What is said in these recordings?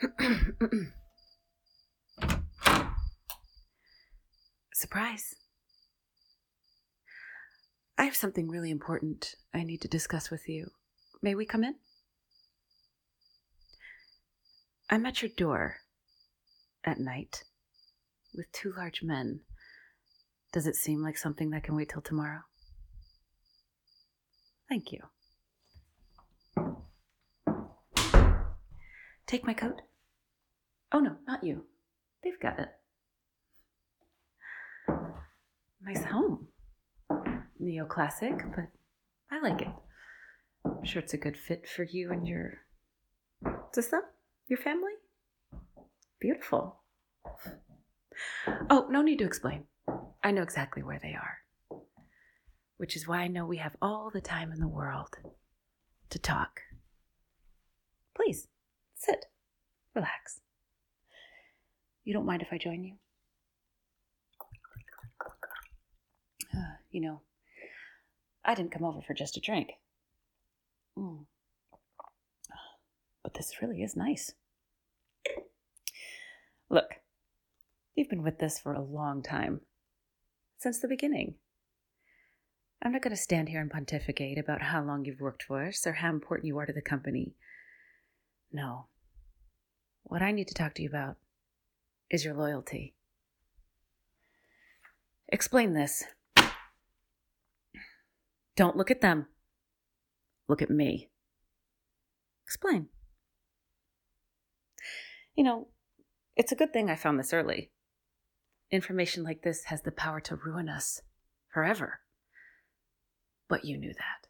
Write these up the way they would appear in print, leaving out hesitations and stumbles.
Surprise. I have something really important I need to discuss with you. May we come in? I'm at your door at night with two large men. Does it seem like something that can wait till tomorrow? Thank you. Take my coat? Oh no, not you. They've got it. Nice home. Neoclassic, but I like it. I'm sure it's a good fit for you and your... Is this them? Your family? Beautiful. Oh, no need to explain. I know exactly where they are. Which is why I know we have all the time in the world to talk. Please, sit. Relax. You don't mind if I join you? I didn't come over for just a drink. But this really is nice. Look, you've been with us for a long time. Since the beginning. I'm not going to stand here and pontificate about how long you've worked for us or how important you are to the company. No. What I need to talk to you about is your loyalty. Explain this. Don't look at them. Look at me. Explain. It's a good thing I found this early. Information like this has the power to ruin us forever. But you knew that.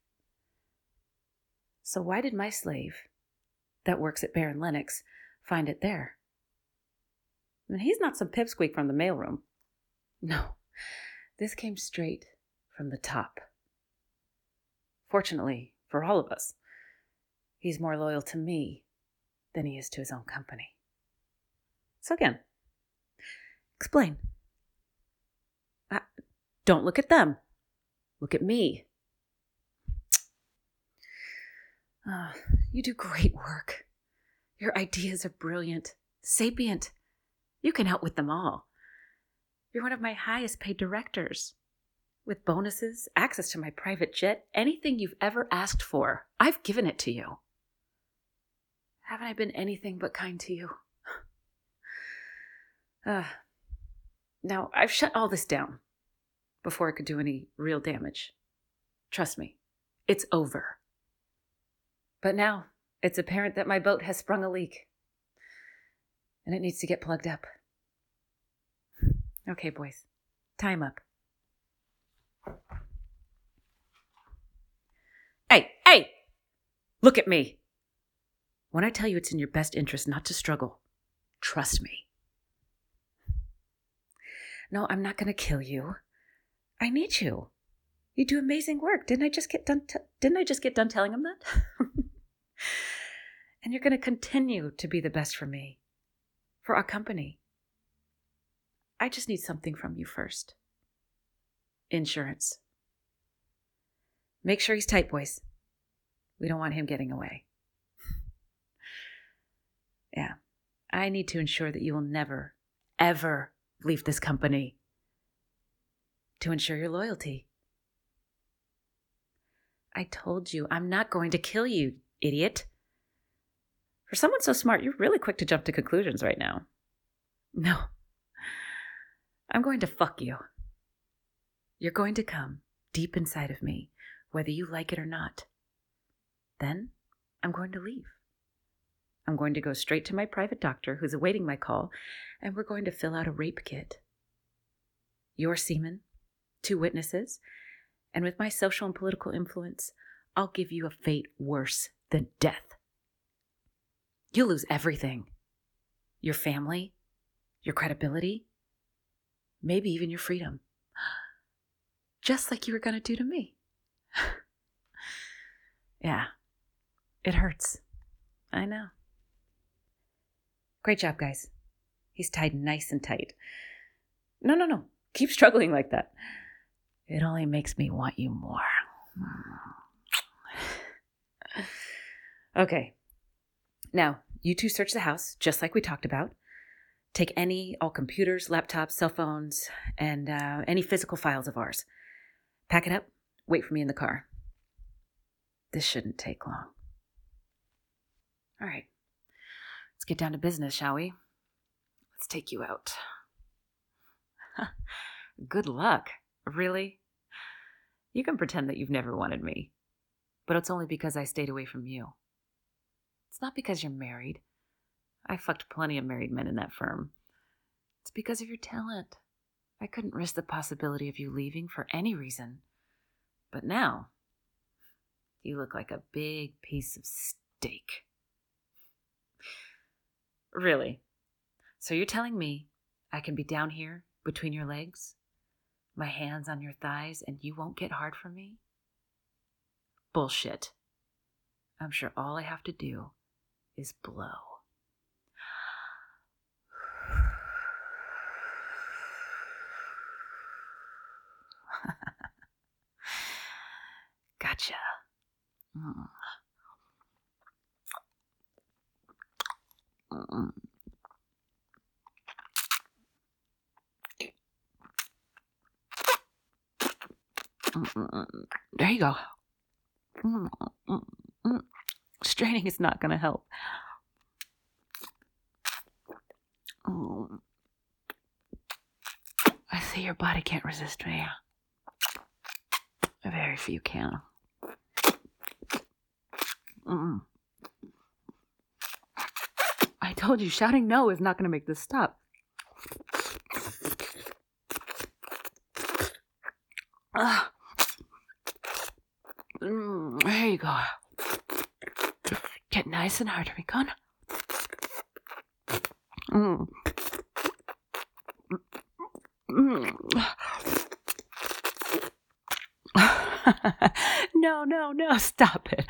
So why did my slave that works at Baron Lennox find it there? I mean, he's not some pipsqueak from the mailroom. No, this came straight from the top. Fortunately, for all of us, he's more loyal to me than he is to his own company. So again, explain. Don't look at them. Look at me. You do great work. Your ideas are brilliant, sapient. You can outwit them all. You're one of my highest paid directors. With bonuses, access to my private jet, anything you've ever asked for, I've given it to you. Haven't I been anything but kind to you? Now, I've shut all this down before it could do any real damage. Trust me, it's over. But now, it's apparent that my boat has sprung a leak. And it needs to get plugged up. Okay, boys, time up. Hey! Look at me. When I tell you it's in your best interest not to struggle, trust me. No, I'm not going to kill you. I need you. You do amazing work. Didn't I just get done telling him that? And you're going to continue to be the best for me, for our company. I just need something from you first. Insurance. Make sure he's tight, boys. We don't want him getting away. Yeah, I need to ensure that you will never, ever leave this company. To ensure your loyalty. I told you, I'm not going to kill you, idiot. For someone so smart, you're really quick to jump to conclusions right now. No. I'm going to fuck you. You're going to come deep inside of me, whether you like it or not. Then, I'm going to leave. I'm going to go straight to my private doctor who's awaiting my call, and we're going to fill out a rape kit. Your semen, 2 witnesses, and with my social and political influence, I'll give you a fate worse than death. You'll lose everything. Your family, your credibility, maybe even your freedom. Just like you were going to do to me. Yeah, it hurts. I know. Great job, guys. He's tied nice and tight. No. Keep struggling like that. It only makes me want you more. Okay. Now, You two search the house, just like we talked about. Take all computers, laptops, cell phones, and any physical files of ours. Pack it up. Wait for me in the car. This shouldn't take long. All right. Let's get down to business, shall we? Let's take you out. Good luck. Really? You can pretend that you've never wanted me. But it's only because I stayed away from you. It's not because you're married. I fucked plenty of married men in that firm. It's because of your talent. I couldn't risk the possibility of you leaving for any reason. But now, you look like a big piece of steak. Really? So you're telling me I can be down here between your legs, my hands on your thighs, and you won't get hard from me? Bullshit. I'm sure all I have to do is blow. Gotcha. There you go. Straining is not going to help. I see your body can't resist me. Very few can. I told you, shouting no is not going to make this stop. There you go. Get nice and hard, Recon. No, stop it.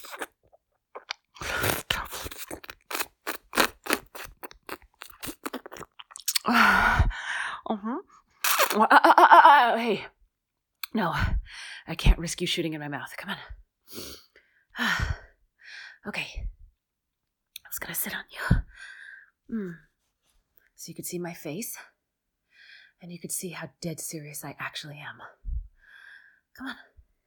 Hey. No, I can't risk you shooting in my mouth. Come on. Okay. I was gonna sit on you. So you could see my face. And you could see how dead serious I actually am. Come on.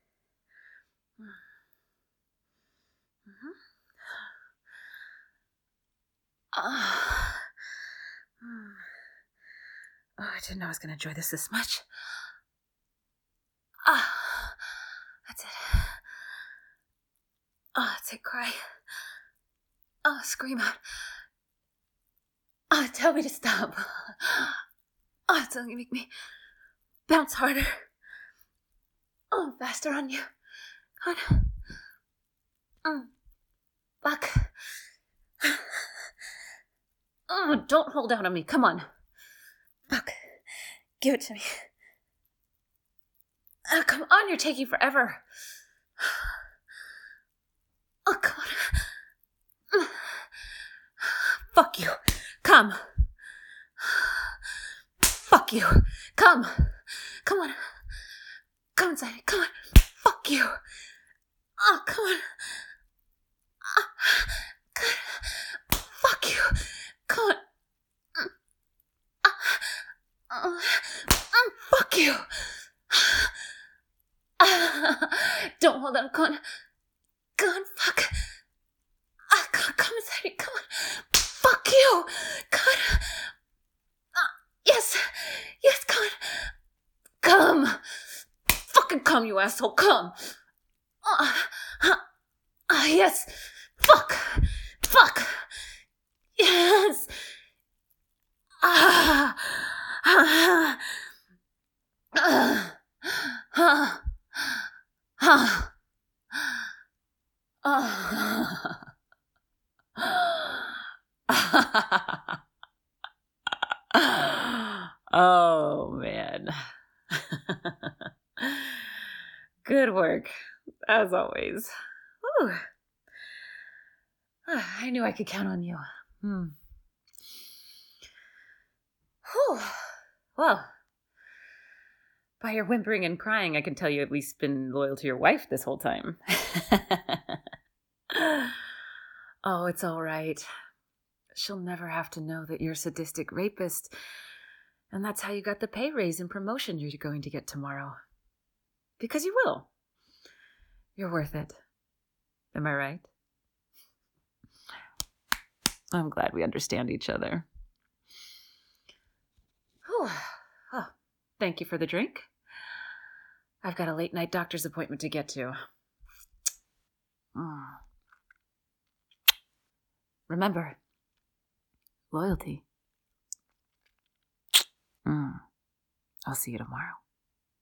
I didn't know I was going to enjoy this much. That's it. Cry. Scream out. Tell me to stop. It's only going to make me bounce harder. Faster on you. Come on. Fuck. Don't hold out on me. Come on. Fuck. Give it to me. Come on, you're taking forever. Come on. Fuck you. Come. Fuck you. Come. Come on. Come inside me. Come on. Fuck you. Come on. God. Fuck you. Come on. Fuck you. Don't hold on. Come on. Come on. Fuck. Come inside me. Come on. Fuck you. Come on. Yes. Yes, come on. Come. Fucking come, you asshole. Come. Yes. Fuck. Yes. Oh, man. Good work, as always. Whew. I knew I could count on you. Whew. Well, by your whimpering and crying, I can tell you at least been loyal to your wife this whole time. Oh, it's all right. she'll never have to know that you're a sadistic rapist. And that's how you got the pay raise and promotion you're going to get tomorrow. Because you will. You're worth it. Am I right? I'm glad we understand each other. Whew. Oh, thank you for the drink. I've got a late night doctor's appointment to get to. Remember, loyalty. I'll see you tomorrow.